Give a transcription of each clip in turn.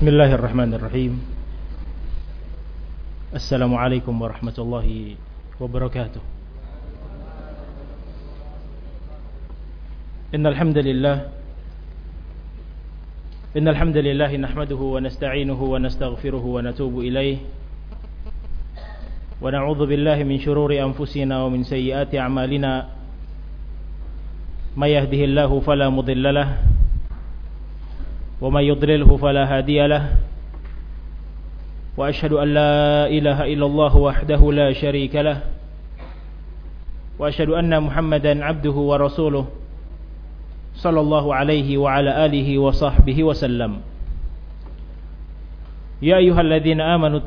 Bismillahirrahmanirrahim. Assalamualaikum warahmatullahi wabarakatuh. Innal hamdalillah nahmaduhu wa nasta'inuhu wa nastaghfiruhu wa natubu ilayh. Wa na'udzu billahi min shururi anfusina wa min sayyiati a'malina. May yahdihillahu fala mudilla lahu ومن يضلله فلا هادي له وأشهد أن لا إله إلا الله وحده لا شريك له وأشهد أن محمدا عبده ورسوله صلى الله عليه وعلى آله وصحبه وسلم. يا أيها الذين آمنوا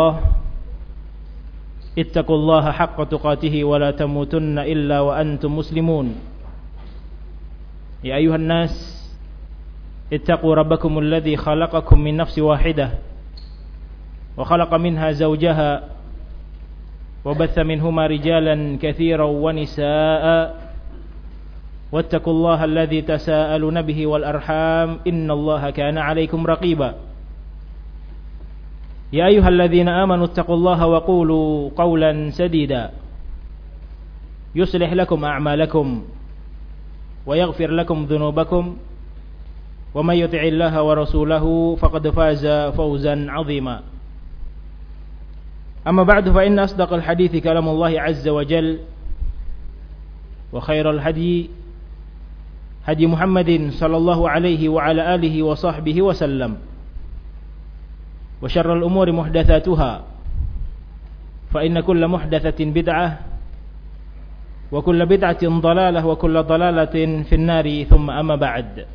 اتقوا الله حق تقاته ولا تموتن إلا وأنتم مسلمون. يا أيها الناس اتقوا ربكم الذي خلقكم من نفس واحدة وخلق منها زوجها وبث منهما رجالا كثيرا ونساء واتقوا الله الذي تساءلون به والأرحام إن الله كان عليكم رقيبا. يا أيها الذين آمنوا اتقوا الله وقولوا قولا سديدا يصلح لكم أعمالكم ويغفر لكم ذنوبكم ومن يطع الله ورسوله فقد فاز فوزا عظيما. أما بعد فإن أصدق الحديث كلام الله عز وجل وخير الهدي هدي محمد صلى الله عليه وعلى آله وصحبه وسلم وشر الأمور محدثاتها فإن كل محدثة بدعة وكل بدعة ضلالة وكل ضلالة في النار ثم أما بعد.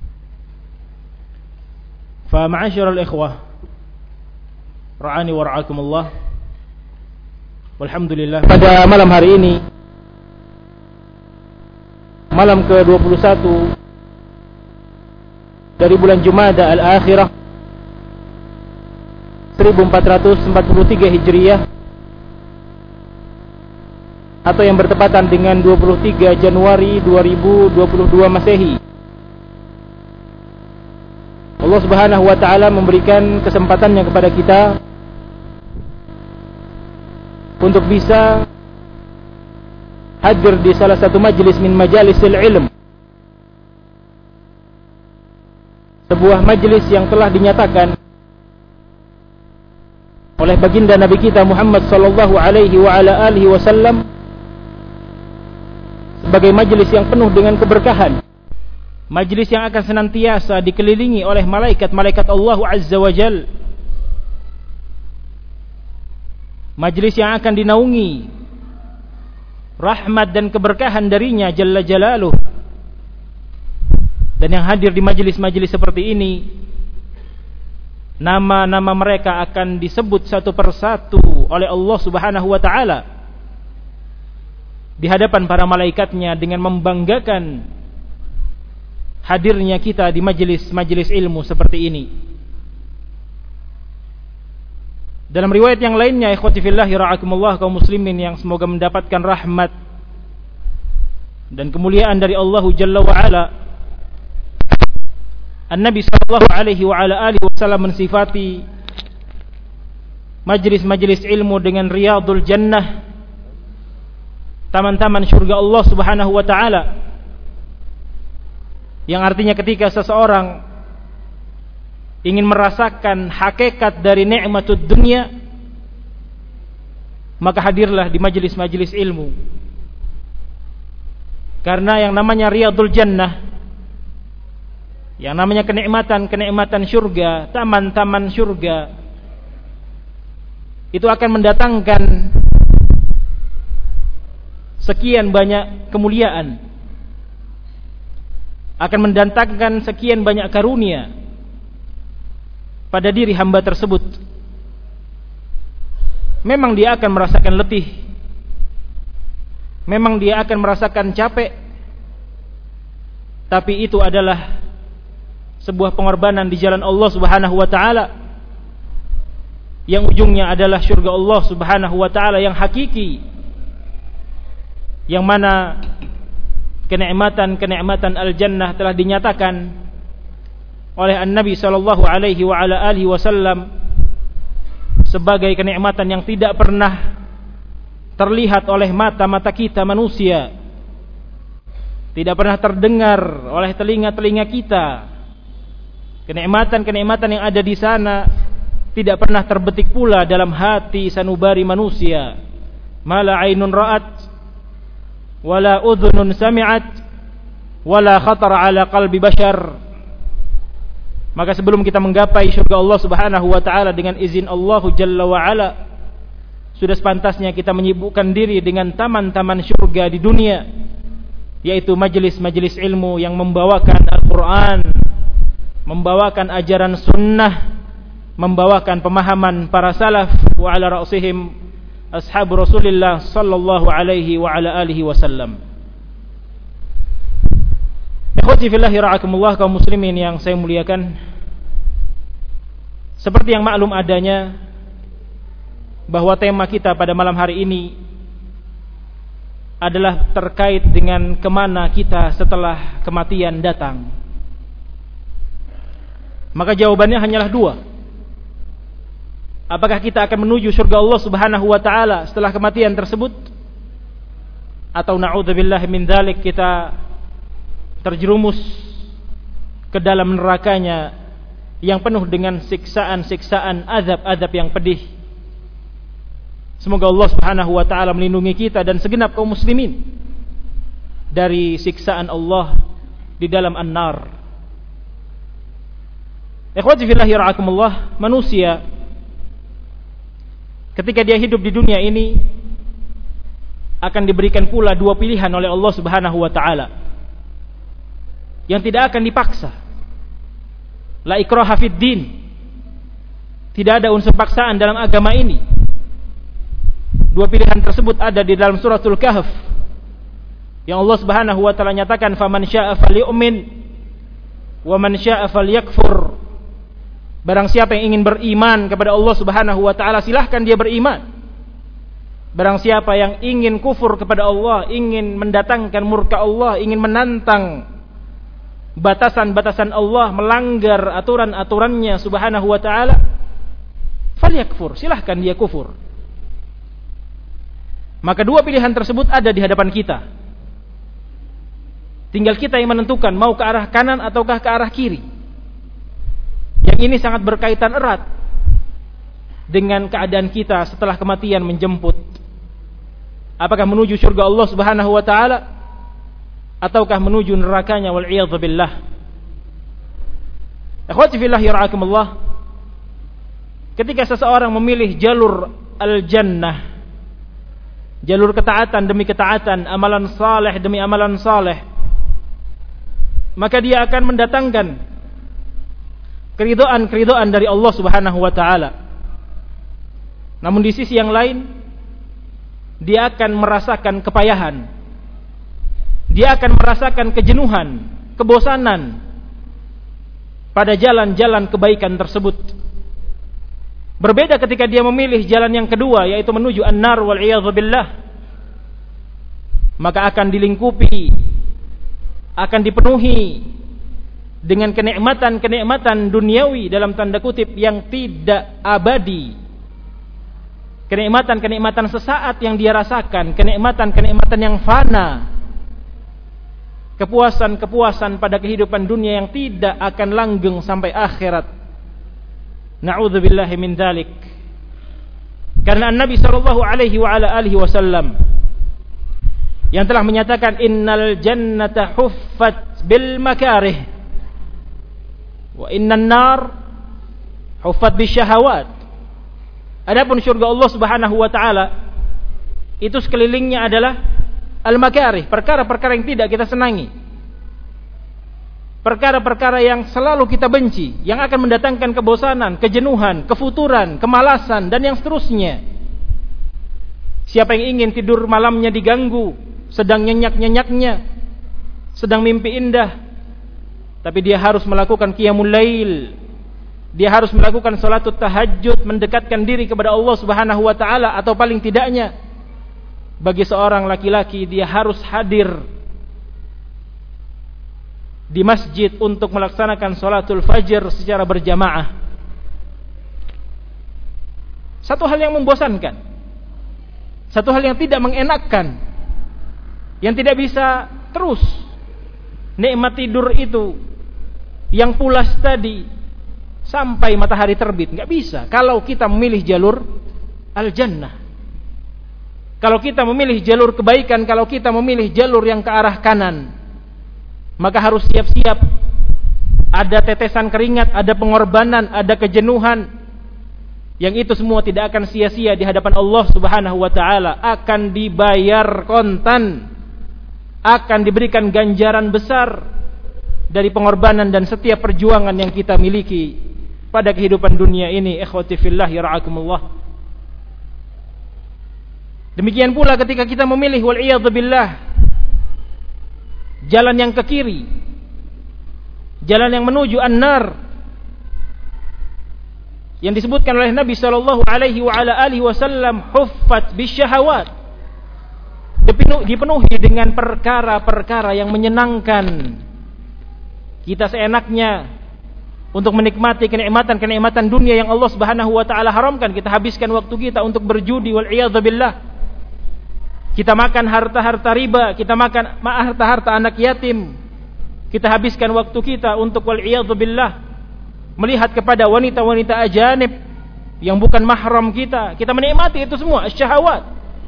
Ma'asyiral ikhwah ra'ani wa ra'akumullah. Walhamdulillah, pada malam hari ini, malam ke-21 dari bulan Jumada al-Akhirah 1443 Hijriyah atau yang bertepatan dengan 23 Januari 2022 Masehi, Allah Subhanahu wa taala memberikan kesempatannya kepada kita untuk bisa hadir di salah satu majlis min majalisil ilm, sebuah majlis yang telah dinyatakan oleh baginda Nabi kita Muhammad sallallahu alaihi wa ala alihi wasallam sebagai majlis yang penuh dengan keberkahan, majlis yang akan senantiasa dikelilingi oleh malaikat-malaikat Allah Azza wa Jal, majlis yang akan dinaungi rahmat dan keberkahan darinya Jalla Jalaluh. Dan yang hadir di majlis-majlis seperti ini, nama-nama mereka akan disebut satu persatu oleh Allah Subhanahu wa taala di hadapan para malaikatnya dengan membanggakan hadirnya kita di majelis ilmu seperti ini. Dalam riwayat yang lainnya, ikhwati fillahi ra'akumullah, kaum muslimin yang semoga mendapatkan rahmat dan kemuliaan dari Allah Jalla wa Ala, An-Nabi sallallahu alaihi wa ala alihi wasallam mensifati majlis-majlis ilmu dengan riyadul jannah, taman-taman surga Allah Subhanahu wa taala, yang artinya ketika seseorang ingin merasakan hakikat dari nikmatud dunia, maka hadirlah di majelis-majelis ilmu. Karena yang namanya riyadul jannah, yang namanya kenikmatan-kenikmatan surga, taman-taman surga, itu akan mendatangkan sekian banyak kemuliaan, akan mendatangkan sekian banyak karunia pada diri hamba tersebut. Memang dia akan merasakan letih, memang dia akan merasakan capek, tapi itu adalah sebuah pengorbanan di jalan Allah Subhanahu wa taala, yang ujungnya adalah surga Allah Subhanahu wa taala yang hakiki, yang mana kenikmatan-kenikmatan al-jannah telah dinyatakan oleh An-Nabi sallallahu alaihi wa ala alihi wasallam sebagai kenikmatan yang tidak pernah terlihat oleh mata-mata kita manusia, tidak pernah terdengar oleh telinga-telinga kita. Kenikmatan-kenikmatan yang ada di sana tidak pernah terbetik pula dalam hati sanubari manusia. Mala ainun ra'at wala udhunun sami'at wala khatar ala qalbi bashar. Maka sebelum kita menggapai surga Allah Subhanahu wa taala dengan izin Allah Jalla wa ala, sudah sepantasnya kita menyibukkan diri dengan taman-taman surga di dunia, yaitu majelis-majelis ilmu yang membawakan Al-Qur'an, membawakan ajaran sunnah, membawakan pemahaman para salaf wa ala ra'sihim ashab Rasulullah sallallahu alaihi wa ala alihi wasallam. Ikhwati fillahi ra'akumullah, kaum muslimin yang saya muliakan, seperti yang maklum adanya bahwa tema kita pada malam hari ini adalah terkait dengan kemana kita setelah kematian datang. Maka jawabannya hanyalah dua. Apakah kita akan menuju surga Allah Subhanahu wa taala setelah kematian tersebut, atau na'udzubillah min dzalik kita terjerumus ke dalam nerakanya yang penuh dengan siksaan-siksaan, azab-azab yang pedih. Semoga Allah Subhanahu wa taala melindungi kita dan segenap kaum muslimin dari siksaan Allah di dalam an-nar. Ikhwati fillahi ra'akumullah, manusia ketika dia hidup di dunia ini akan diberikan pula dua pilihan oleh Allah Subhanahu wa taala yang tidak akan dipaksa. La ikraha fid din. Tidak ada unsur paksaan dalam agama ini. Dua pilihan tersebut ada di dalam suratul Kahf, yang Allah Subhanahu wa taala nyatakan, faman syaa'a falyu'min wa man syaa'a falyakfur. Barang siapa yang ingin beriman kepada Allah Subhanahu wa taala, silahkan dia beriman. Barang siapa yang ingin kufur kepada Allah, ingin mendatangkan murka Allah, ingin menantang batasan-batasan Allah, melanggar aturan-aturannya Subhanahu wa taala, falyakfur, silahkan dia kufur. Maka dua pilihan tersebut ada di hadapan kita. Tinggal kita yang menentukan mau ke arah kanan ataukah ke arah kiri. Yang ini sangat berkaitan erat dengan keadaan kita setelah kematian menjemput. Apakah menuju surga Allah Subhanahu wa taala ataukah menuju nerakanya, wal iyadzu billah. Ikhwati fillah yarhakumullah, ketika seseorang memilih jalur al-jannah, jalur ketaatan demi ketaatan, amalan saleh demi amalan saleh, maka dia akan mendatangkan keridhaan dari Allah Subhanahu wa taala. Namun di sisi yang lain, dia akan merasakan kepayahan. Dia akan merasakan kejenuhan, kebosanan pada jalan-jalan kebaikan tersebut. Berbeda ketika dia memilih jalan yang kedua, yaitu menuju an-nar wal iyadzu billah. Maka akan dilingkupi, akan dipenuhi dengan kenikmatan-kenikmatan duniawi dalam tanda kutip yang tidak abadi. Kenikmatan-kenikmatan sesaat yang dia rasakan, kenikmatan-kenikmatan yang fana. Kepuasan-kepuasan pada kehidupan dunia yang tidak akan langgeng sampai akhirat. Na'udzubillahi min dzalik. Karena Nabi sallallahu alaihi wa ala alihi wasallam yang telah menyatakan, innal jannata huffat bil makarih wa innan nar huffat bisyahawat. Adapun surga Allah Subhanahu wa taala itu sekelilingnya adalah al-makarih, perkara-perkara yang tidak kita senangi, perkara-perkara yang selalu kita benci, yang akan mendatangkan kebosanan, kejenuhan, kefuturan, kemalasan, dan yang seterusnya. Siapa yang ingin tidur malamnya diganggu, sedang nyenyak-nyenyaknya, sedang mimpi indah, tapi dia harus melakukan qiyamul lail, dia harus melakukan salatut tahajud, mendekatkan diri kepada Allah Subhanahu wa taala, atau paling tidaknya bagi seorang laki-laki dia harus hadir di masjid untuk melaksanakan salatul fajr secara berjamaah. Satu hal yang membosankan, satu hal yang tidak mengenakkan, yang tidak bisa terus nikmat tidur itu yang pulas tadi sampai matahari terbit. Nggak bisa kalau kita memilih jalur al-jannah. Kalau kita memilih jalur kebaikan, kalau kita memilih jalur yang ke arah kanan, maka harus siap-siap. Ada tetesan keringat, ada pengorbanan, ada kejenuhan. Yang itu semua tidak akan sia-sia di hadapan Allah Subhanahu wa taala, akan dibayar kontan, akan diberikan ganjaran besar dari pengorbanan dan setiap perjuangan yang kita miliki pada kehidupan dunia ini. Ikhwati fillah yara'akumullah. Demikian pula ketika kita memilih wal'iyadzubillah jalan yang ke kiri, jalan yang menuju an-nar, yang disebutkan oleh Nabi sallallahu alaihi wa ala alihi wasallam, huffat bisyahawat, dipenuhi dengan perkara-perkara yang menyenangkan. Kita seenaknya untuk menikmati kenikmatan-kenikmatan dunia yang Allah Subhanahu wa taala haramkan, kita habiskan waktu kita untuk berjudi wal'iyadzubillah. Kita makan harta-harta riba, kita makan harta-harta anak yatim. Kita habiskan waktu kita untuk wal'iyadzubillah melihat kepada wanita-wanita ajanib yang bukan mahram kita. Kita menikmati itu semua, syahwat.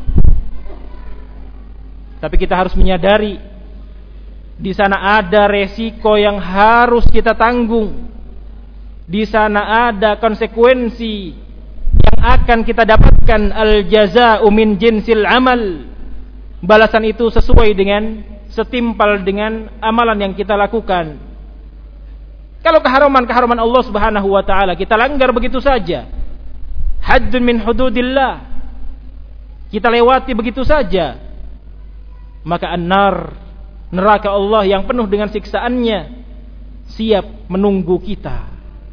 Tapi kita harus menyadari di sana ada resiko yang harus kita tanggung. Di sana ada konsekuensi yang akan kita dapatkan. Al-jazaa'u min jinsil amal. Balasan itu sesuai dengan, setimpal dengan amalan yang kita lakukan. Kalau keharaman Allah Subhanahu wa taala kita langgar begitu saja, haddun min hududillah, kita lewati begitu saja, maka an-nar, neraka Allah yang penuh dengan siksaannya, siap menunggu kita.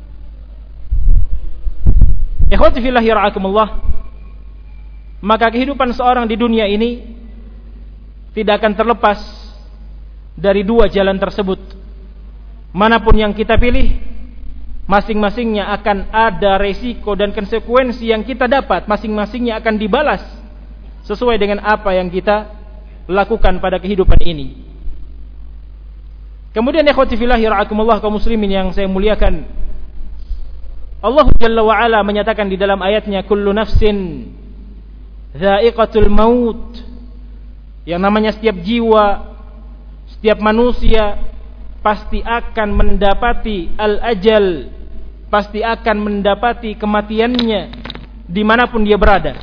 Ikhwati fillah yara'akumullah. Maka kehidupan seorang di dunia ini tidak akan terlepas dari dua jalan tersebut. Manapun yang kita pilih, masing-masingnya akan ada resiko dan konsekuensi yang kita dapat. Masing-masingnya akan dibalas sesuai dengan apa yang kita lakukan pada kehidupan ini. Kemudian ikhwati fillah yara'akumullah, kaum muslimin yang saya muliakan, Allah Jalla wa Ala menyatakan di dalam ayatnya, kullu nafsin dha'iqatul maut. Yang namanya setiap jiwa, setiap manusia pasti akan mendapati al-ajal, pasti akan mendapati kematiannya dimanapun dia berada,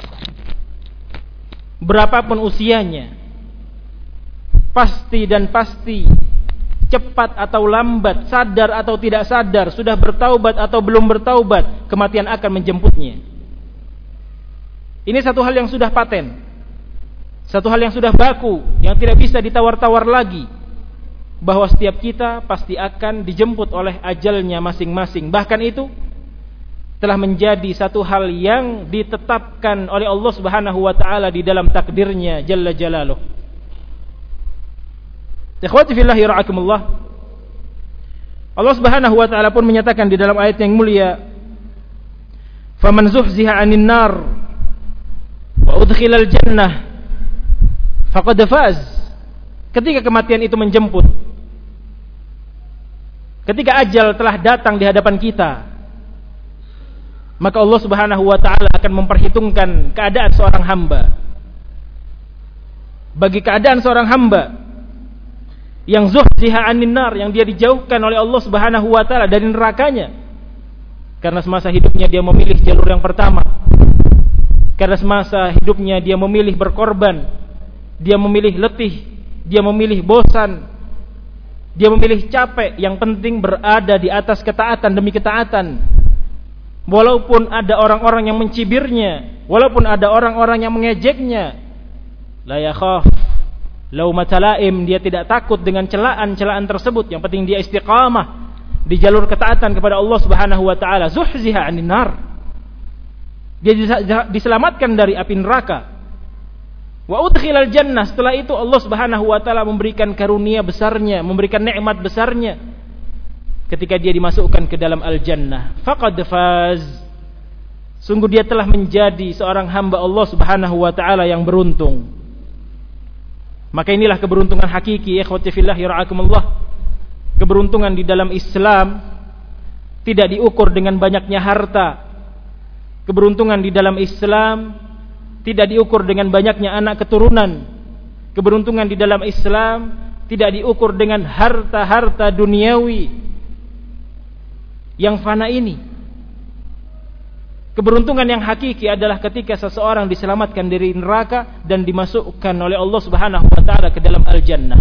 berapapun usianya. Pasti dan pasti, cepat atau lambat, sadar atau tidak sadar, sudah bertaubat atau belum bertaubat, kematian akan menjemputnya. Ini satu hal yang sudah paten, satu hal yang sudah baku, yang tidak bisa ditawar-tawar lagi, bahwa setiap kita pasti akan dijemput oleh ajalnya masing-masing. Bahkan itu telah menjadi satu hal yang ditetapkan oleh Allah Subhanahu wa taala di dalam takdirnya jalla jalaluh. Ikhwati fillah yara'akumullah. Allah Subhanahu wa taala pun menyatakan di dalam ayat yang mulia, "Faman zuhziha 'anil nar wa udkhilal jannah faqad faz." Ketika kematian itu menjemput, ketika ajal telah datang di hadapan kita, maka Allah Subhanahu wa taala akan memperhitungkan keadaan seorang hamba. Bagi keadaan seorang hamba yang zuhziha 'anil nar, yang dia dijauhkan oleh Allah Subhanahu wa taala dari nerakanya, karena semasa hidupnya dia memilih jalur yang pertama, karena semasa hidupnya dia memilih berkorban, dia memilih letih, dia memilih bosan, dia memilih capek, yang penting berada di atas ketaatan demi ketaatan. Walaupun ada orang-orang yang mencibirnya, walaupun ada orang-orang yang mengejeknya, la yakhaf laumata laim, dia tidak takut dengan celaan-celaan tersebut. Yang penting dia istiqamah di jalur ketaatan kepada Allah Subhanahu wa taala. Zuhziha 'anil nar, dia diselamatkan dari api neraka. Wa udkhilal jannah, setelah itu Allah Subhanahu wa taala memberikan karunia besarnya, memberikan nikmat besarnya ketika dia dimasukkan ke dalam al-jannah. Faqad faz, sungguh dia telah menjadi seorang hamba Allah Subhanahu wa taala yang beruntung. Maka inilah keberuntungan hakiki, ikhwati fillah yara'akumullah. Keberuntungan di dalam Islam tidak diukur dengan banyaknya harta. Keberuntungan di dalam Islam tidak diukur dengan banyaknya anak keturunan. Keberuntungan di dalam Islam tidak diukur dengan harta-harta duniawi yang fana ini. Keberuntungan yang hakiki adalah ketika seseorang diselamatkan dari neraka dan dimasukkan oleh Allah Subhanahu wa taala ke dalam al-jannah.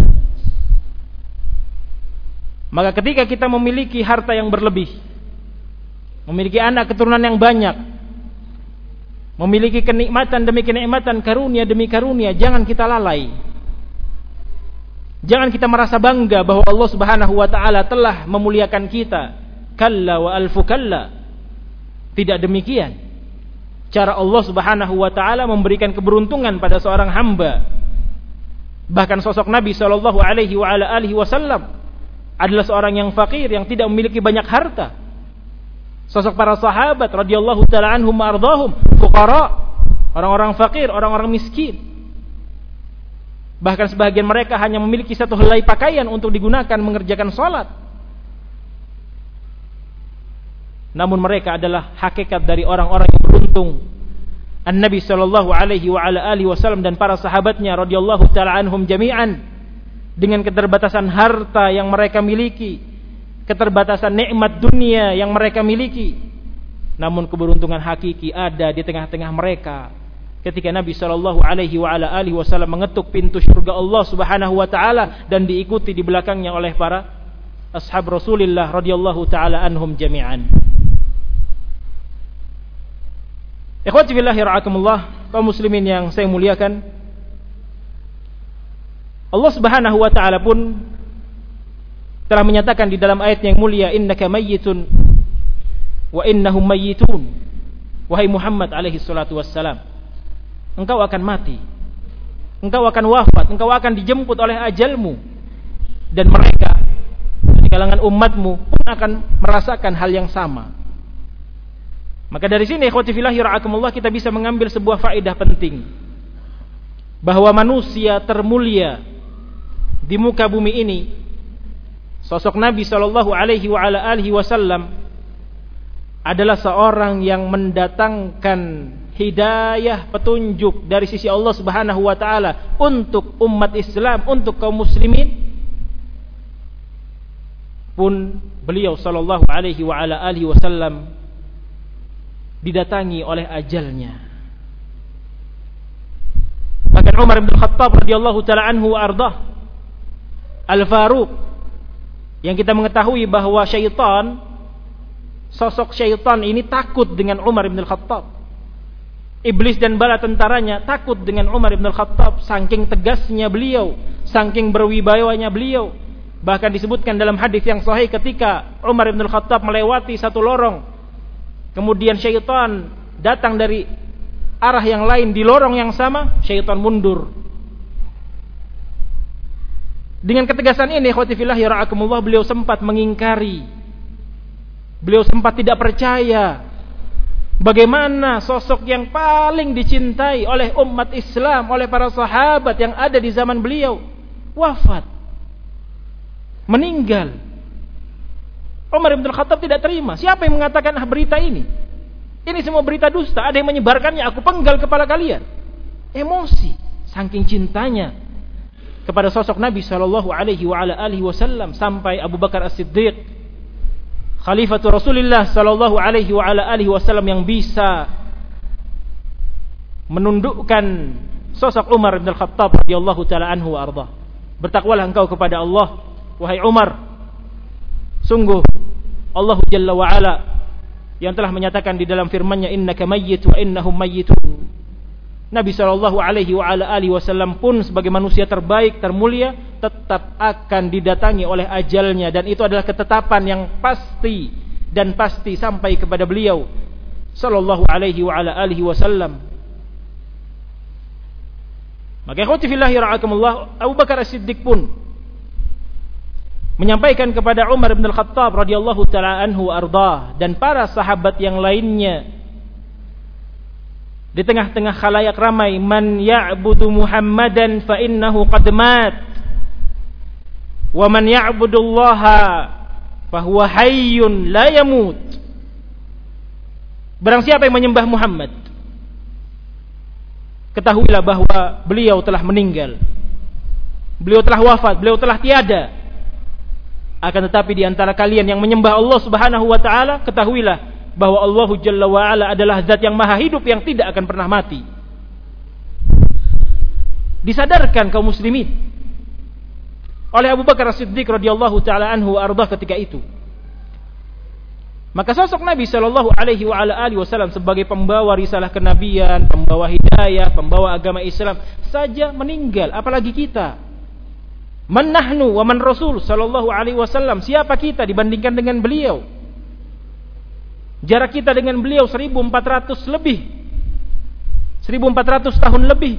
Maka ketika kita memiliki harta yang berlebih, memiliki anak keturunan yang banyak, memiliki kenikmatan demi kenikmatan, karunia demi karunia, jangan kita lalai. Jangan kita merasa bangga bahwa Allah Subhanahu wa taala telah memuliakan kita. Kalla wa alfu kalla. Tidak demikian. Cara Allah Subhanahu wa taala memberikan keberuntungan pada seorang hamba. Bahkan sosok Nabi sallallahu alaihi wasallam adalah seorang yang fakir, yang tidak memiliki banyak harta. Sosok para sahabat radhiyallahu taala anhum ardhahum fuqara, orang-orang fakir, orang-orang miskin. Bahkan sebagian mereka hanya memiliki satu helai pakaian untuk digunakan mengerjakan salat. Namun mereka adalah hakikat dari orang-orang yang beruntung. An-Nabi sallallahu alaihi wasallam dan para sahabatnya radhiyallahu taala anhum jami'an, dengan keterbatasan harta yang mereka miliki, keterbatasan nikmat dunia yang mereka miliki, namun keberuntungan hakiki ada di tengah-tengah mereka ketika Nabi sallallahu alaihi wasallam mengetuk pintu surga Allah Subhanahu wa taala dan diikuti di belakangnya oleh para ashab Rasulullah radhiyallahu taala anhum jami'an. Ikhwati fillah yara'akumullah, kaum muslimin yang saya muliakan, Allah Subhanahu wa taala pun telah menyatakan di dalam ayat yang mulia, innaka mayyitun wa innahum mayyitun. Wahai Muhammad alaihi salatu wassalam, engkau akan mati, engkau akan wafat, engkau akan dijemput oleh ajalmu, dan mereka di kalangan umatmu pun akan merasakan hal yang sama. Maka dari sini ikhwati fillah yara'akumullah, kita bisa mengambil sebuah faedah penting, bahwa manusia termulia di muka bumi ini, sosok Nabi sallallahu alaihi wasallam, adalah seorang yang mendatangkan hidayah, petunjuk dari sisi Allah Subhanahu wa taala untuk umat Islam, untuk kaum muslimin. Pun beliau sallallahu alaihi wasallam didatangi oleh ajalnya. Bahkan Umar bin Khattab radhiyallahu taala anhu wa ardah, Al-Faruq, yang kita mengetahui bahwa syaitan, sosok syaitan ini takut dengan Umar bin Khattab. Iblis dan bala tentaranya takut dengan Umar bin Khattab, saking tegasnya beliau, saking berwibawanya beliau. Bahkan disebutkan dalam hadis yang sahih, ketika Umar bin Khattab melewati satu lorong, kemudian syaitan datang dari arah yang lain di lorong yang sama, syaitan mundur. Dengan ketegasan ini, ikhwati fillah yara'akumullah, beliau sempat mengingkari, beliau sempat tidak percaya bagaimana sosok yang paling dicintai oleh umat Islam, oleh para sahabat yang ada di zaman beliau, wafat, meninggal. Umar bin Khattab tidak terima. Siapa yang mengatakan berita ini? Ini semua berita dusta. Ada yang menyebarkannya, aku penggal kepala kalian. Emosi, saking cintanya kepada sosok Nabi sallallahu alaihi wasallam, sampai Abu Bakar As-Siddiq, Khalifatul Rasulullah sallallahu alaihi wasallam, yang bisa menundukkan sosok Umar bin Khattab radhiyallahu taala anhu wa arda. Bertakwalah engkau kepada Allah, wahai Umar. Sungguh Allah Jalla wa Ala yang telah menyatakan di dalam firman-Nya, innaka mayyit wa innahum mayyitun. Nabi sallallahu alaihi wasallam pun sebagai manusia terbaik, termulia, tetap akan didatangi oleh ajalnya, dan itu adalah ketetapan yang pasti dan pasti sampai kepada beliau sallallahu alaihi wasallam. Maka ikhwati fillahi ra'akumullah, Abu Bakar As-Siddiq pun menyampaikan kepada Umar bin Al-Khattab radhiyallahu ta'ala anhu ardah dan para sahabat yang lainnya di tengah-tengah khalayak ramai, man ya'budu Muhammadan fa innahu qad mat wa man ya'budullaha fa huwa hayyun la yamut. Barang siapa yang menyembah Muhammad, ketahuilah bahwa beliau telah meninggal, beliau telah wafat, beliau telah tiada. Akan tetapi di antara kalian yang menyembah Allah Subhanahu wa taala, ketahuilah bahwa Allah Jalla wa Ala adalah zat yang maha hidup yang tidak akan pernah mati. Disadarkan kaum muslimin oleh Abu Bakar As-Siddiq radhiyallahu taala anhu ardah ketika itu. Maka sosok Nabi sallallahu alaihi wa ala alihi wasallam sebagai pembawa risalah kenabian, pembawa hidayah, pembawa agama Islam saja meninggal, apalagi kita. Man nahnu wa man Rasul sallallahu alaihi wasallam, siapa kita dibandingkan dengan beliau? Jarak kita dengan beliau 1400 lebih. 1400 tahun lebih.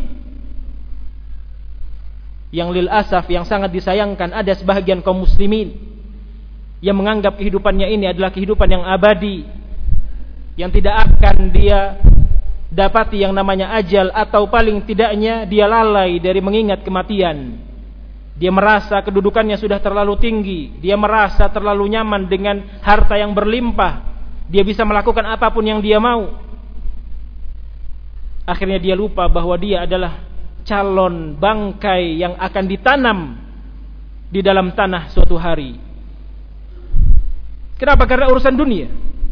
Yang lil asaf, yang sangat disayangkan, ada sebahagian kaum muslimin yang menganggap kehidupannya ini adalah kehidupan yang abadi, yang tidak akan dia dapati yang namanya ajal, atau paling tidaknya dia lalai dari mengingat kematian. Dia merasa kedudukannya sudah terlalu tinggi, dia merasa terlalu nyaman dengan harta yang berlimpah, dia bisa melakukan apapun yang dia mau. Akhirnya dia lupa bahwa dia adalah calon bangkai yang akan ditanam di dalam tanah suatu hari. Kenapa? Karena urusan dunia.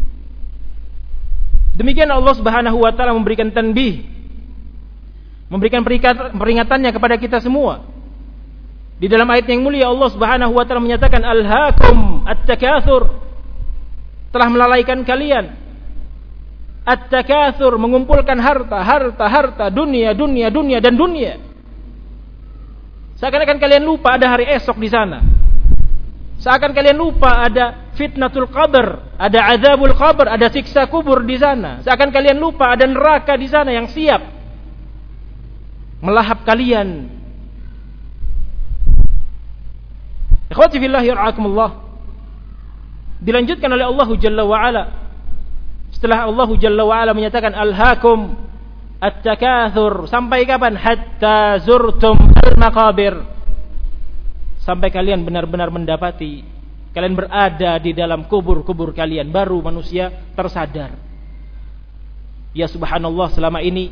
Demikian Allah Subhanahu wa taala memberikan tanbih, memberikan peringatannya kepada kita semua. Di dalam ayat yang mulia Allah Subhanahu wa taala menyatakan alhaakum at-takatsur, telah melalaikan kalian. At-takatsur, mengumpulkan harta, dunia dan dunia. Seakan-akan kalian lupa ada hari esok di sana. Seakan kalian lupa ada fitnatul qabr, ada azabul qabr, ada siksa kubur di sana. Seakan kalian lupa ada neraka di sana yang siap melahap kalian. Ikhwati fillahi yarhakumullah. Dilanjutkan oleh Allah Jalla wa Ala. Setelah Allah Jalla wa Ala menyatakan alhaakum at-takatsur, sampai kapan? Hatta zurtum al-maqabir, sampai kalian benar-benar mendapati, kalian berada di dalam kubur-kubur kalian, baru manusia tersadar. Ya subhanallah, selama ini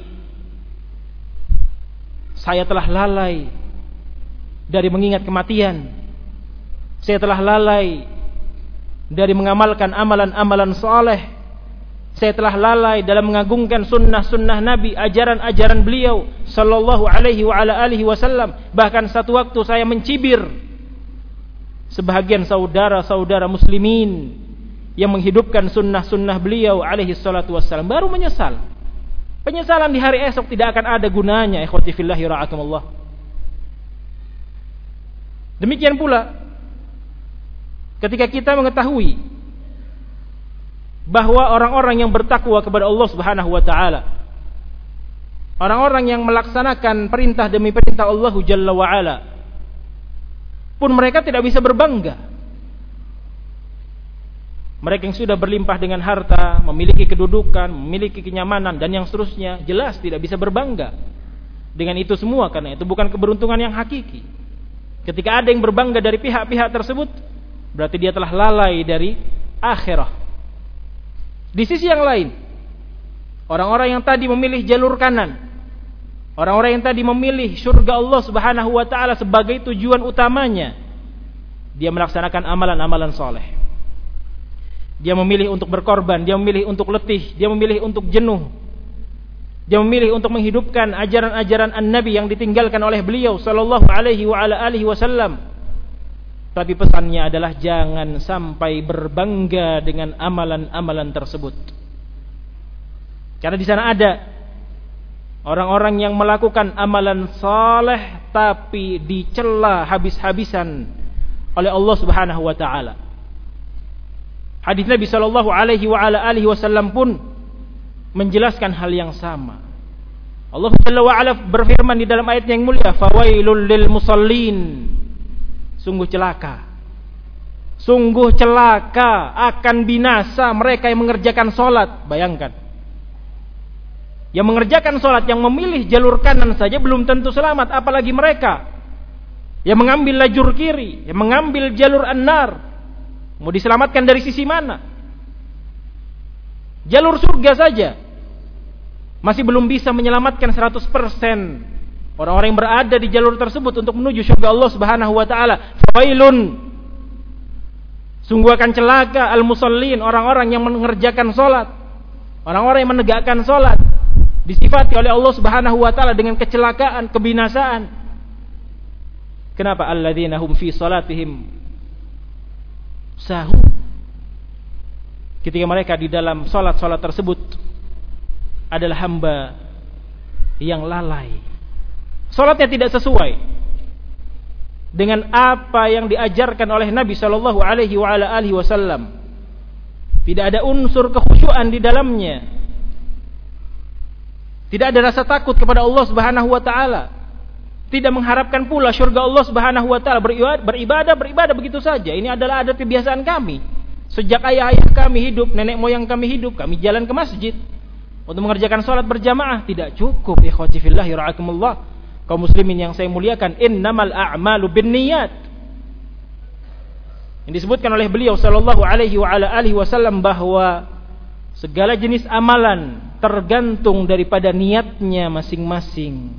saya telah lalai dari mengingat kematian. Saya telah lalai dari mengamalkan amalan-amalan saleh. Saya telah lalai dalam mengagungkan sunnah-sunnah Nabi, ajaran-ajaran beliau sallallahu alaihi wa ala alihi wasallam. Bahkan satu waktu saya mencibir sebahagian saudara-saudara muslimin yang menghidupkan sunnah-sunnah beliau alaihi salatu wassalam, baru menyesal. Penyesalan di hari esok tidak akan ada gunanya. Ikhwati fillahi ra'akumullah. Demikian pula ketika kita mengetahui bahwa orang-orang yang bertakwa kepada Allah Subhanahu wa taala, orang-orang yang melaksanakan perintah demi perintah Allah Jalla wa Ala, pun mereka tidak bisa berbangga. Mereka yang sudah berlimpah dengan harta, memiliki kedudukan, memiliki kenyamanan dan yang seterusnya, jelas tidak bisa berbangga dengan itu semua, karena itu bukan keberuntungan yang hakiki. Ketika ada yang berbangga dari pihak-pihak tersebut, berarti dia telah lalai dari akhirah. Di sisi yang lain, orang-orang yang tadi memilih jalur kanan, orang-orang yang tadi memilih surga Allah Subhanahu wa taala sebagai tujuan utamanya, dia melaksanakan amalan-amalan saleh. Dia memilih untuk berkorban, dia memilih untuk letih, dia memilih untuk jenuh. Dia memilih untuk menghidupkan ajaran-ajaran An-Nabi yang ditinggalkan oleh beliau sallallahu alaihi wa ala alihi wasallam. Tapi pesannya adalah jangan sampai berbangga dengan amalan-amalan tersebut. Karena di sana ada orang-orang yang melakukan amalan saleh tapi dicela habis-habisan oleh Allah Subhanahu wa taala. Hadis Nabi sallallahu alaihi wa ala alihi wasallam pun menjelaskan hal yang sama. Allah Jalla wa Ala berfirman di dalam ayat yang mulia, fawailul lil musallin. Sungguh celaka. Sungguh celaka, akan binasa mereka yang mengerjakan salat. Bayangkan. Yang mengerjakan salat, yang memilih jalur kanan saja belum tentu selamat, apalagi mereka yang mengambil lajur kiri, yang mengambil jalur an-nar. Mau diselamatkan dari sisi mana? Jalur surga saja masih belum bisa menyelamatkan 100% orang-orang yang berada di jalur tersebut untuk menuju surga Allah Subhanahu wa taala. Fawailun, sungguh akan celaka al-musallin, orang-orang yang mengerjakan salat, orang-orang yang menegakkan salat, disifati oleh Allah Subhanahu wa taala dengan kecelakaan, kebinasaan. Kenapa? Alladzina hum fi salatihim sahun. Ketika mereka di dalam salat-salat tersebut adalah hamba yang lalai. Salatnya tidak sesuai dengan apa yang diajarkan oleh Nabi sallallahu alaihi wasallam. Tidak ada unsur kekhusyuan di dalamnya. Tidak ada rasa takut kepada Allah Subhanahu wa taala. Tidak mengharapkan pula surga Allah Subhanahu wa taala. Beribadah begitu saja. Ini adalah adat kebiasaan kami. Sejak ayah-ayah kami hidup, nenek moyang kami hidup, kami jalan ke masjid untuk mengerjakan salat berjamaah. Tidak cukup. Ikhwati fillah yarhakumullah, kaum muslimin yang saya muliakan, innamal a'malu binniyat. Yang disebutkan oleh beliau sallallahu alaihi wasallam bahwa segala jenis amalan tergantung daripada niatnya masing-masing.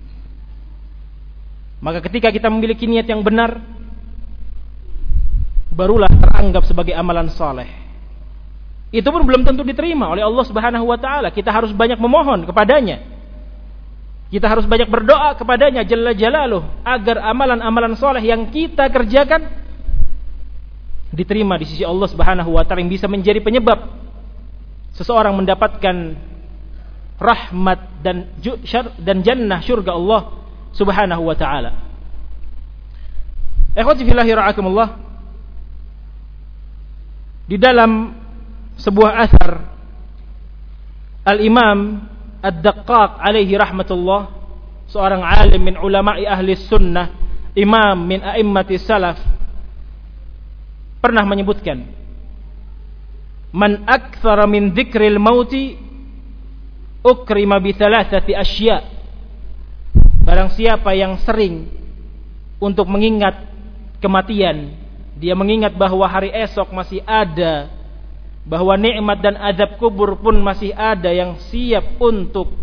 Maka ketika kita memiliki niat yang benar, barulah teranggap sebagai amalan saleh. Itu pun belum tentu diterima oleh Allah Subhanahu wa taala. Kita harus banyak memohon kepadanya. Kita harus banyak berdoa kepadanya Jalla Jalaluh agar amalan-amalan saleh yang kita kerjakan diterima di sisi Allah Subhanahu wa taala, yang bisa menjadi penyebab seseorang mendapatkan rahmat dan jannah surga Allah Subhanahu wa ta'ala. Ikhwati fillah rahimakumullah, di dalam sebuah athar Al-Imam Ad-Daqqaq alaihi rahmatullah, seorang alim min ulama'i ahli sunnah, imam min a'immati salaf, pernah menyebutkan, man akthara min dzikril mauti ukrima bi thalathati asya'. Barang siapa yang sering untuk mengingat kematian, dia mengingat bahwa hari esok masih ada, bahwa nikmat dan azab kubur pun masih ada yang siap untuk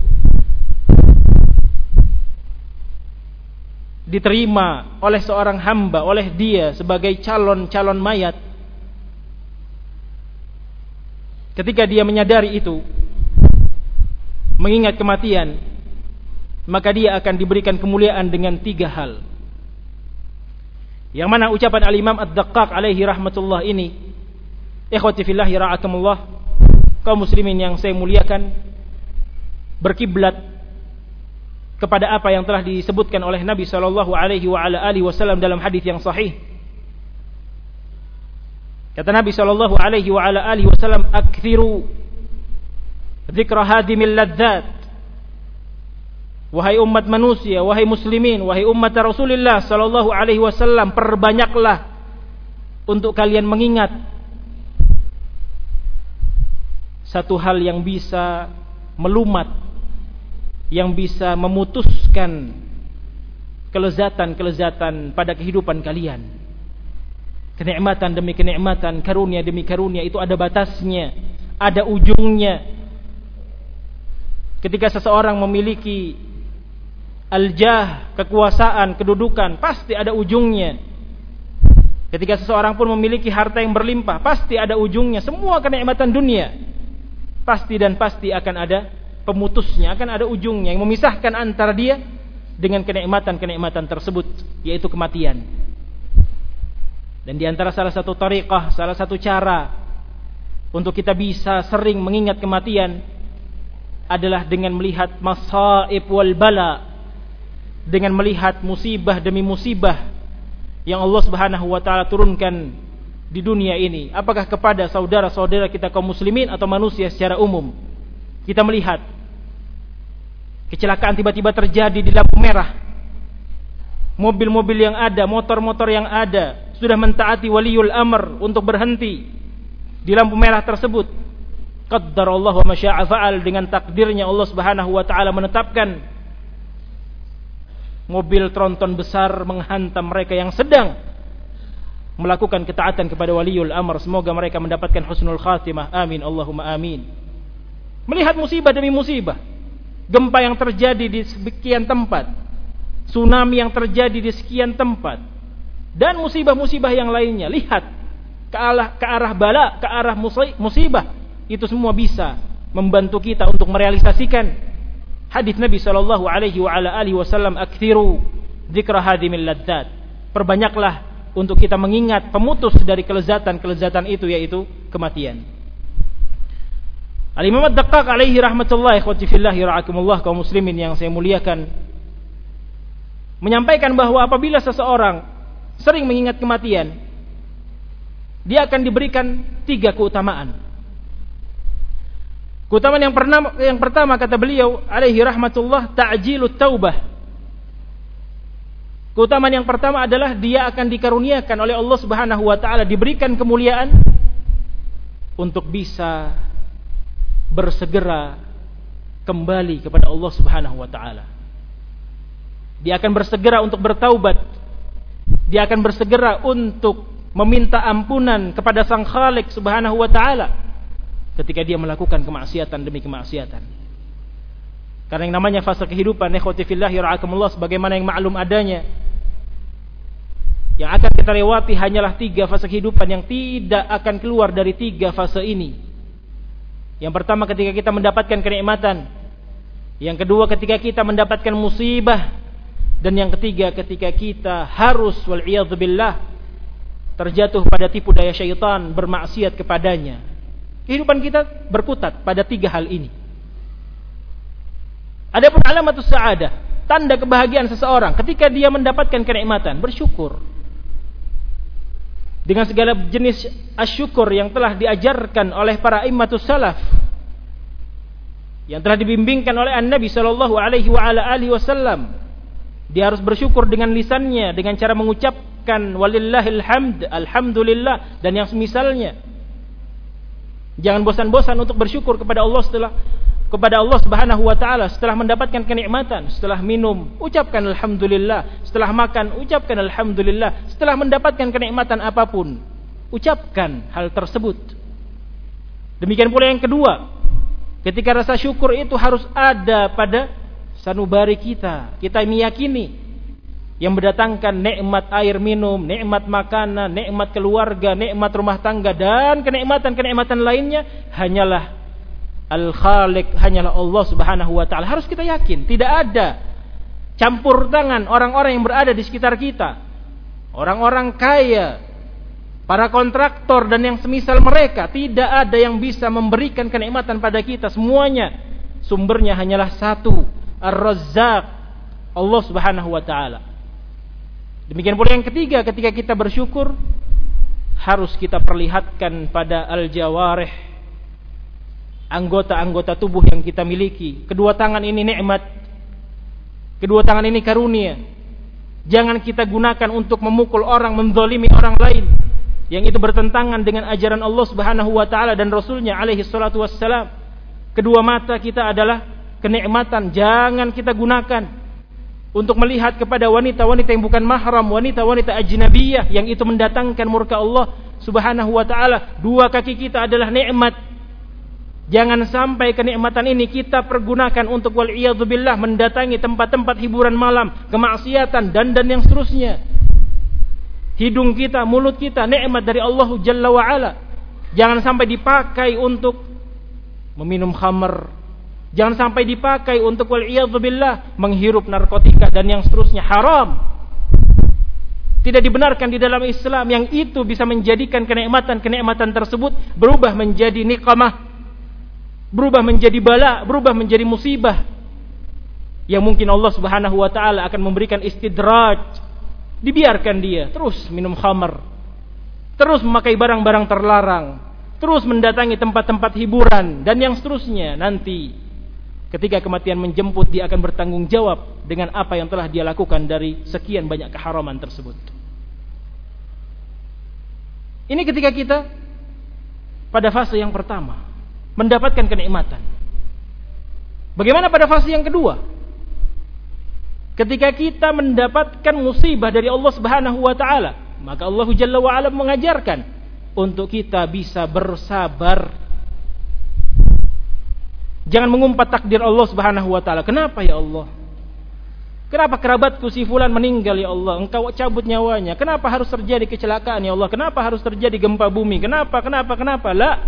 diterima oleh seorang hamba, oleh dia sebagai calon mayat. Ketika dia menyadari itu, mengingat kematian, maka dia akan diberikan kemuliaan dengan 3 hal. Yang mana ucapan Al-Imam Ad-Daqqaq alaihi rahmatullah ini, ikhwati fillahi ra'akumullah, kaum muslimin yang saya muliakan, berkiblat kepada apa yang telah disebutkan oleh Nabi sallallahu alaihi wasallam dalam hadis yang sahih. Kata Nabi sallallahu alaihi wasallam, aktsiru dzikra hadimil ladzat. Wahai umat manusia, wahai muslimin, wahai umat Rasulullah sallallahu alaihi wasallam, perbanyaklah untuk kalian mengingat satu hal yang bisa melumat, yang bisa memutuskan kelezatan-kelezatan pada kehidupan kalian. Kenikmatan demi kenikmatan, karunia demi karunia itu ada batasnya, ada ujungnya. Ketika seseorang memiliki al-jah, kekuasaan, kedudukan, pasti ada ujungnya. Ketika seseorang pun memiliki harta yang berlimpah, pasti ada ujungnya. Semua kenikmatan dunia pasti dan pasti akan ada pemutusnya, akan ada ujungnya yang memisahkan antara dia dengan kenikmatan-kenikmatan tersebut, yaitu kematian. Dan di antara salah satu tariqah, salah satu cara untuk kita bisa sering mengingat kematian adalah dengan melihat masaib wal bala, dengan melihat musibah demi musibah yang Allah Subhanahu wa taala turunkan di dunia ini. Apakah kepada saudara-saudara kita kaum muslimin atau manusia secara umum? Kita melihat Kecelakaan tiba-tiba terjadi di lampu merah. Mobil-mobil yang ada, motor-motor yang ada sudah mentaati waliul amr untuk berhenti di lampu merah tersebut. Qaddarallahu wa masya'a fa'al, dengan takdirnya Allah Subhanahu wa taala menetapkan mobil tronton besar menghantam mereka yang sedang melakukan ketaatan kepada waliul amr. Semoga mereka mendapatkan husnul khatimah. Amin Allahumma amin. Melihat musibah demi musibah, gempa yang terjadi di sekian tempat, tsunami yang terjadi di sekian tempat, dan musibah-musibah yang lainnya. Lihat ke arah bala, ke arah musibah. Itu semua bisa membantu kita untuk merealisasikan hadis Nabi sallallahu alaihi wasallam, "Aktsiru dzikra hadimil ladzat." Perbanyaklah untuk kita mengingat pemutus dari kelezatan-kelezatan itu, yaitu kematian. Al-Imam Ad-Daqqaq alaihi rahmatullah, ikhwati fillahi ra'akumullah, kaum muslimin yang saya muliakan, menyampaikan bahwa apabila seseorang sering mengingat kematian, dia akan diberikan 3 keutamaan. Keutamaan yang pertama kata beliau alaihi rahmatullah, ta'jilut taubah. Keutamaan yang pertama adalah dia akan dikaruniakan oleh Allah Subhanahu wa taala, diberikan kemuliaan untuk bisa bersegera kembali kepada Allah Subhanahu wa taala. Dia akan bersegera untuk bertaubat. Dia akan bersegera untuk meminta ampunan kepada Sang Khalik Subhanahu wa taala ketika dia melakukan kemaksiatan demi kemaksiatan. Karena yang namanya fase kehidupan, ikhwati fillahi ra'akumullah, sebagaimana yang maklum adanya, yang akan kita lewati hanyalah 3 fase kehidupan yang tidak akan keluar dari 3 fase ini. Yang pertama ketika kita mendapatkan kenikmatan, yang kedua ketika kita mendapatkan musibah, dan yang ketiga ketika kita harus wal'iyadzubillah terjatuh pada tipu daya syaitan, bermaksiat kepadanya. Kehidupan kita berkutat pada 3 hal ini. Adapun alamatus sa'adah, tanda kebahagiaan seseorang ketika dia mendapatkan kenikmatan, bersyukur. Dengan segala jenis asyukur yang telah diajarkan oleh para immatus salaf, yang telah dibimbingkan oleh An-Nabi sallallahu alaihi wasallam. Dia harus bersyukur dengan lisannya, dengan cara mengucapkan walillahil hamd, alhamdulillah, dan yang semisalnya. Jangan bosan-bosan untuk bersyukur kepada Allah Subhanahu wa taala setelah mendapatkan kenikmatan. Setelah minum, ucapkan alhamdulillah. Setelah makan, ucapkan alhamdulillah. Setelah mendapatkan kenikmatan apapun, ucapkan hal tersebut. Demikian pula yang kedua, ketika rasa syukur itu harus ada pada sanubari kita. Kita meyakini yang mendatangkan nikmat air minum, nikmat makanan, nikmat keluarga, nikmat rumah tangga, dan kenikmatan-kenikmatan lainnya hanyalah Al-Khaliq, hanyalah Allah Subhanahu wa taala. Harus kita yakin, tidak ada campur tangan orang-orang yang berada di sekitar kita. Orang-orang kaya, para kontraktor dan yang semisal mereka, tidak ada yang bisa memberikan kenikmatan pada kita. Semuanya sumbernya hanyalah satu, Ar-Razzaq, Allah Subhanahu wa taala. Demikian pula yang ketiga, ketika kita bersyukur harus kita perlihatkan pada al-jawarih, anggota-anggota tubuh yang kita miliki. Kedua tangan ini nikmat, kedua tangan ini karunia. Jangan kita gunakan untuk memukul orang, menzalimi orang lain, yang itu bertentangan dengan ajaran Allah Subhanahu wa taala dan Rasulnya alaihi salatu wassalam. Kedua mata kita adalah kenikmatan, jangan kita gunakan untuk melihat kepada wanita-wanita yang bukan mahram, wanita-wanita ajnabiyah, yang itu mendatangkan murka Allah Subhanahu wa taala. Dua kaki kita adalah nikmat. Jangan sampai kenikmatan ini kita pergunakan untuk wal'iyadzubillah mendatangi tempat-tempat hiburan malam, kemaksiatan, dan yang seterusnya. Hidung kita, mulut kita, nikmat dari Allah Jalla wa Ala. Jangan sampai dipakai untuk meminum khamr. Jangan sampai dipakai untuk wal'iyadzubillah menghirup narkotika dan yang seterusnya. Haram. Tidak dibenarkan di dalam Islam, yang itu bisa menjadikan kenikmatan-kenikmatan tersebut berubah menjadi niqamah, berubah menjadi bala, berubah menjadi musibah, yang mungkin Allah Subhanahu wa taala akan memberikan istidraj. Dibiarkan dia terus minum khamr, terus memakai barang-barang terlarang, terus mendatangi tempat-tempat hiburan dan yang seterusnya. Nanti Ketika kematian menjemput, dia akan bertanggung jawab dengan apa yang telah dia lakukan dari sekian banyak keharaman tersebut. Ini ketika kita pada fase yang pertama mendapatkan kenikmatan. Bagaimana pada fase yang kedua? Ketika kita mendapatkan musibah dari Allah Subhanahu wa taala, maka Allah Jalla wa ala mengajarkan untuk kita bisa bersabar. Jangan mengumpat takdir Allah Subhanahu wa taala. Kenapa ya Allah? Kenapa kerabatku si fulan meninggal ya Allah? Engkau cabut nyawanya. Kenapa harus terjadi kecelakaan ya Allah? Kenapa harus terjadi gempa bumi? Kenapa? La.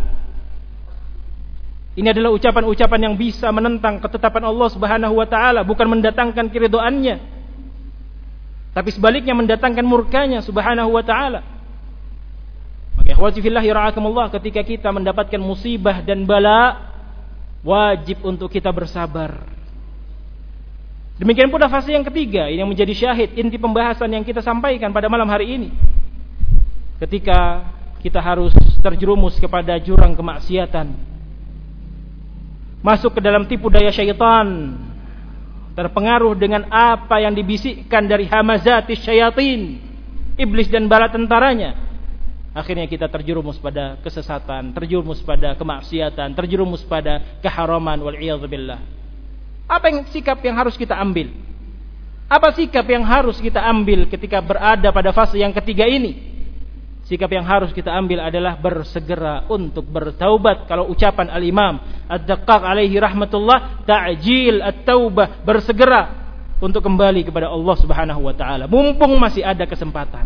Ini adalah ucapan-ucapan yang bisa menentang ketetapan Allah Subhanahu wa taala, bukan mendatangkan keridhaannya. Tapi sebaliknya mendatangkan murkanya Subhanahu wa taala. Maka ikhwati fillah yara'akumullah, ketika kita mendapatkan musibah dan bala, wajib untuk kita bersabar. Demikian pula fase yang ketiga, ini yang menjadi syahid inti pembahasan yang kita sampaikan pada malam hari ini. Ketika kita harus terjerumus kepada jurang kemaksiatan, masuk ke dalam tipu daya syaitan, terpengaruh dengan apa yang dibisikkan dari hamazatis syayatin, iblis dan bala tentaranya, akhirnya kita terjerumus pada kesesatan, terjerumus pada kemaksiatan, terjerumus pada keharaman wal'iyadzubillah. Apa sikap yang harus kita ambil? Apa sikap yang harus kita ambil ketika berada pada fase yang ketiga ini? Sikap yang harus kita ambil adalah bersegera untuk bertaubat. Kalau ucapan Al-Imam Ad-Daqqaq alaihi rahmatullah, ta'jil at-taubah, bersegera untuk kembali kepada Allah Subhanahu wa taala mumpung masih ada kesempatan.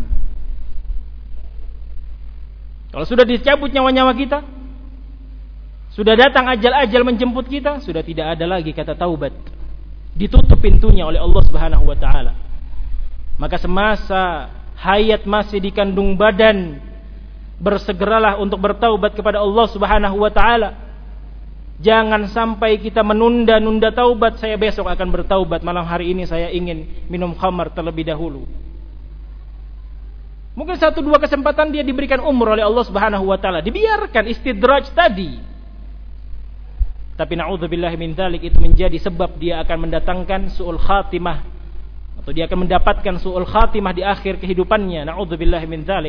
Kalau sudah dicabut nyawa-nyawa kita, sudah datang ajal-ajal menjemput kita, sudah tidak ada lagi kata taubat. Ditutup pintunya oleh Allah Subhanahu wa taala. Maka semasa hayat masih di kandung badan, bersegeralah untuk bertaubat kepada Allah Subhanahu wa taala. Jangan sampai kita menunda-nunda taubat. Saya besok akan bertaubat, malam hari ini saya ingin minum khamar terlebih dahulu. Mungkin 1-2 kesempatan dia diberikan umur oleh Allah Subhanahu wa taala, dibiarkan istidraj tadi. Tapi na'udzubillahi min dzalik, itu menjadi sebab dia akan mendatangkan su'ul khatimah, atau dia akan mendapatkan su'ul khatimah di akhir kehidupannya. Na'udzubillahi min dzalik.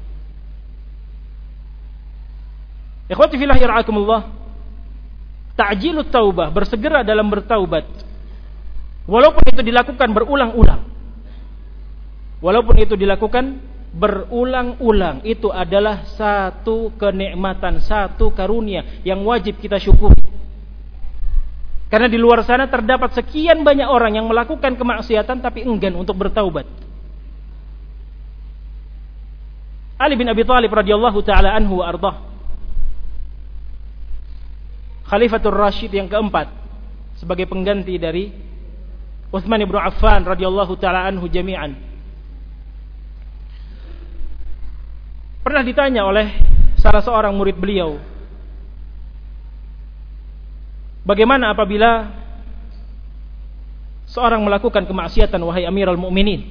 Ikhwati fillah yara'akumullah, ta'jilut taubah, bersegera dalam bertaubat, walaupun itu dilakukan berulang-ulang. Walaupun itu dilakukan berulang-ulang, itu adalah satu kenikmatan, satu karunia yang wajib kita syukuri. Karena di luar sana terdapat sekian banyak orang yang melakukan kemaksiatan tapi enggan untuk bertaubat. Ali bin Abi Thalib radhiyallahu taala anhu wa ardhah, Khalifatul Rasyid yang keempat, sebagai pengganti dari Utsman ibn Affan radhiyallahu taala anhu jami'an, pernah ditanya oleh salah seorang murid beliau, bagaimana apabila seorang melakukan kemaksiatan wahai Amirul Mukminin?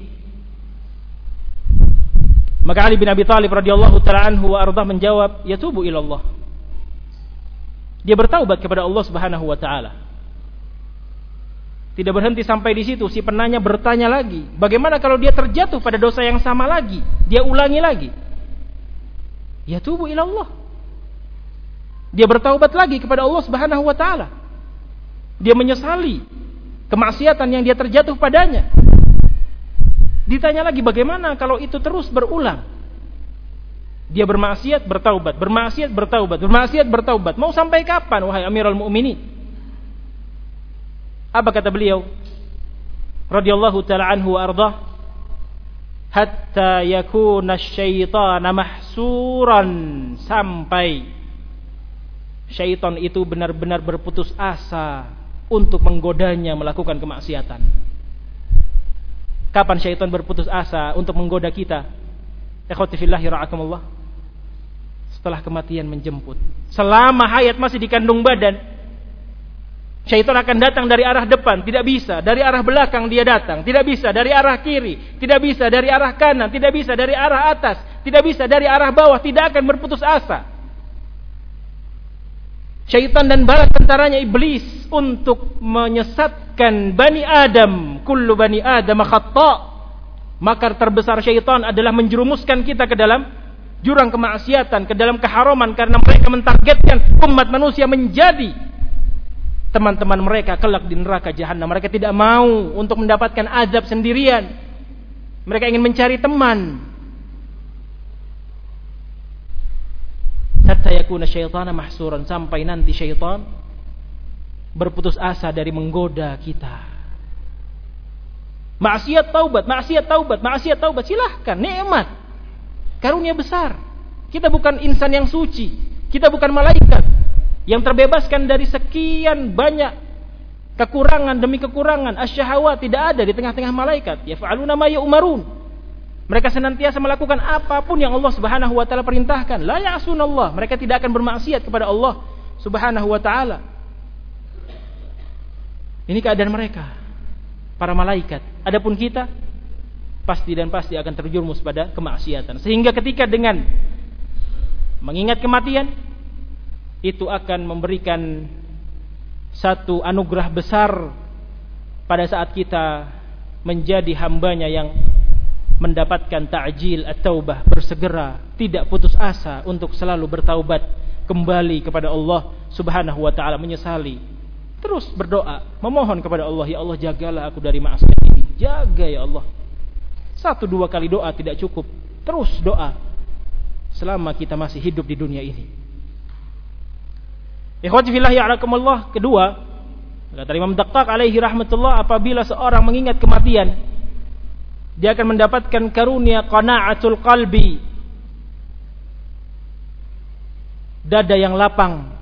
Maka Ali bin Abi Thalib radhiyallahu taala anhu wa ardhah menjawab, yatubu ilallah. Dia bertaubat kepada Allah Subhanahu wa taala. Tidak berhenti sampai di situ, si penanya bertanya lagi, bagaimana kalau dia terjatuh pada dosa yang sama lagi? Dia ulangi lagi. Yatubu ilallah. Dia bertaubat lagi kepada Allah Subhanahu wa taala. Dia menyesali kemaksiatan yang dia terjatuh padanya. Ditanya lagi, bagaimana kalau itu terus berulang? Dia bermaksiat, bertaubat, bermaksiat, bertaubat, bermaksiat, bertaubat. Mau sampai kapan wahai Amirul Mukminin? Apa kata beliau radhiyallahu taala anhu wa ardhah? Hatta yakuna asyaitana mahsuran, sampai syaitan itu benar-benar berputus asa untuk menggodanya melakukan kemaksiatan. Kapan syaitan berputus asa untuk menggoda kita? Ikhwati fillahi ra'akumullah, setelah kematian menjemput. Selama hayat masih di kandung badan, syaitan akan datang dari arah depan, tidak bisa. Dari arah belakang dia datang, tidak bisa. Dari arah kiri, tidak bisa. Dari arah kanan, tidak bisa. Dari arah atas, tidak bisa. Dari arah bawah, tidak akan berputus asa. Syaitan dan bala tentaranya iblis untuk menyesatkan Bani Adam, kullu Bani Adam khata', makar terbesar syaitan adalah menjerumuskan kita ke dalam jurang kemaksiatan, ke dalam keharaman, karena mereka mentargetkan umat manusia menjadi teman-teman mereka kelak di neraka jahanam. Mereka tidak mau untuk mendapatkan azab sendirian. Mereka ingin mencari teman. Hatta yakuna syaitana mahsuran, sampai nanti syaitan berputus asa dari menggoda kita. Maksiat taubat, maksiat taubat, maksiat taubat, silahkan, nikmat, karunia besar. Kita bukan insan yang suci, kita bukan malaikat yang terbebaskan dari sekian banyak kekurangan demi kekurangan. Asyahawat tidak ada di tengah-tengah malaikat. Yaf'aluna ma yu'marun. Mereka senantiasa melakukan apapun yang Allah Subhanahu wa taala perintahkan. La ya'sunallah, mereka tidak akan bermaksiat kepada Allah Subhanahu wa taala. Ini keadaan mereka, para malaikat. Adapun kita pasti dan pasti akan terjerumus pada kemaksiatan. Sehingga ketika dengan mengingat kematian, itu akan memberikan satu anugerah besar pada saat kita menjadi hambanya yang mendapatkan ta'jil at-taubah, bersegera, tidak putus asa untuk selalu bertaubat kembali kepada Allah Subhanahu wa taala, menyesali, terus berdoa, memohon kepada Allah, ya Allah jagalah aku dari maksiat ini, jaga ya Allah. 1-2 kali doa tidak cukup, terus doa selama kita masih hidup di dunia ini. Ikhwati fillah ya'lakumullah. Kedua, kata Imam Daqqaq alaihi rahmatullah, apabila seorang mengingat kematian, dia akan mendapatkan karunia qana'atul qalbi, dada yang lapang.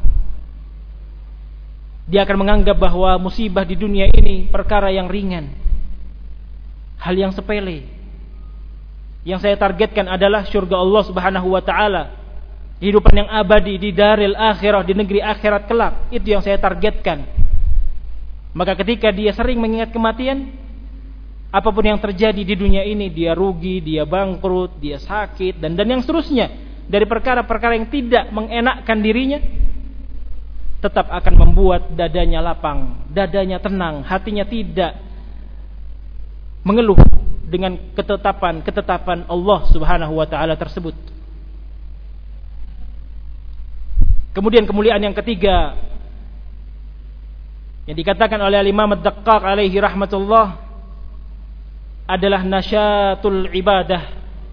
Dia akan menganggap bahwa musibah di dunia ini perkara yang ringan, hal yang sepele. Yang saya targetkan adalah surga Allah Subhanahu wa taala, kehidupan yang abadi di daril akhirah, di negeri akhirat kelak. Itu yang saya targetkan. Maka ketika dia sering mengingat kematian, apapun yang terjadi di dunia ini, dia rugi, dia bangkrut, dia sakit, dan yang seterusnya, dari perkara-perkara yang tidak mengenakkan dirinya, tetap akan membuat dadanya lapang, dadanya tenang, hatinya tidak mengeluh dengan ketetapan Allah Subhanahu wa taala tersebut. Kemudian kemuliaan yang ketiga yang dikatakan oleh Imam Ad-Daqqaq alaihi rahmatullah adalah nasyatul ibadah.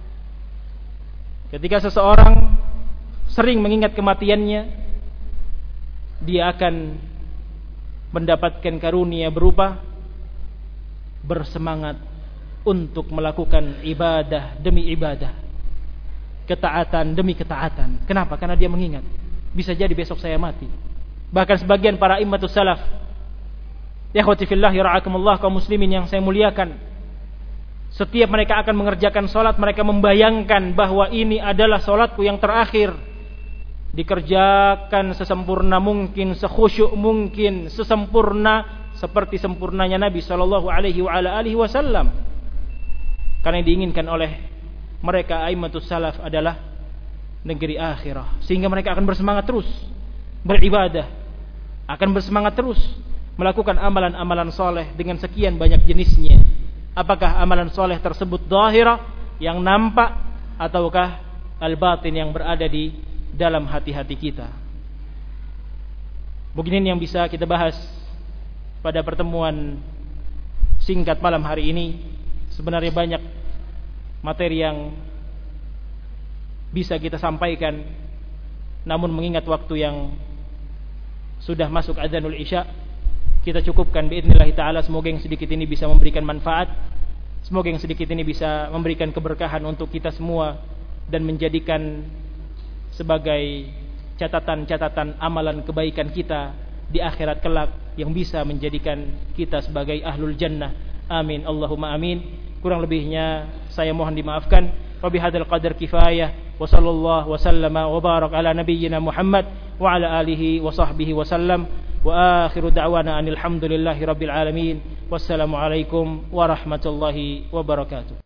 Ketika seseorang sering mengingat kematiannya, dia akan mendapatkan karunia berupa bersemangat untuk melakukan ibadah demi ibadah, ketaatan demi ketaatan. Kenapa? Karena dia mengingat, bisa jadi besok saya mati. Bahkan sebagian para immatus salaf, ya akhwati fillah yara'akumullah, kaum muslimin yang saya muliakan, setiap mereka akan mengerjakan salat, mereka membayangkan bahwa ini adalah salatku yang terakhir, dikerjakan sesempurna mungkin, sekhusyuk mungkin, sesempurna seperti sempurnanya Nabi sallallahu alaihi wasallam. Karena yang diinginkan oleh mereka aimmatus salaf adalah negeri akhirah, sehingga mereka akan bersemangat terus beribadah, akan bersemangat terus melakukan amalan-amalan soleh dengan sekian banyak jenisnya. Apakah amalan soleh tersebut zahirah, yang nampak, ataukah al-batin yang berada di dalam hati-hati kita. Begini yang bisa kita bahas pada pertemuan singkat malam hari ini. Sebenarnya banyak materi yang bisa kita sampaikan, namun mengingat waktu yang sudah masuk adzanul isya, kita cukupkan biidznillah taala. Semoga yang sedikit ini bisa memberikan manfaat, semoga yang sedikit ini bisa memberikan keberkahan untuk kita semua dan menjadikan sebagai catatan-catatan amalan kebaikan kita di akhirat kelak yang bisa menjadikan kita sebagai ahlul jannah. Amin, Allahumma amin. Kurang lebihnya saya mohon dimaafkan. Wa bihadzal qadar kifayah, wa sallallahu wa sallama wa barak ala nabiyyina Muhammad wa ala alihi wa sahbihi wa sallam. Wa akhiru da'wana anil hamdulillahi rabbil alamin. Wassalamu alaikum warahmatullahi wabarakatuh.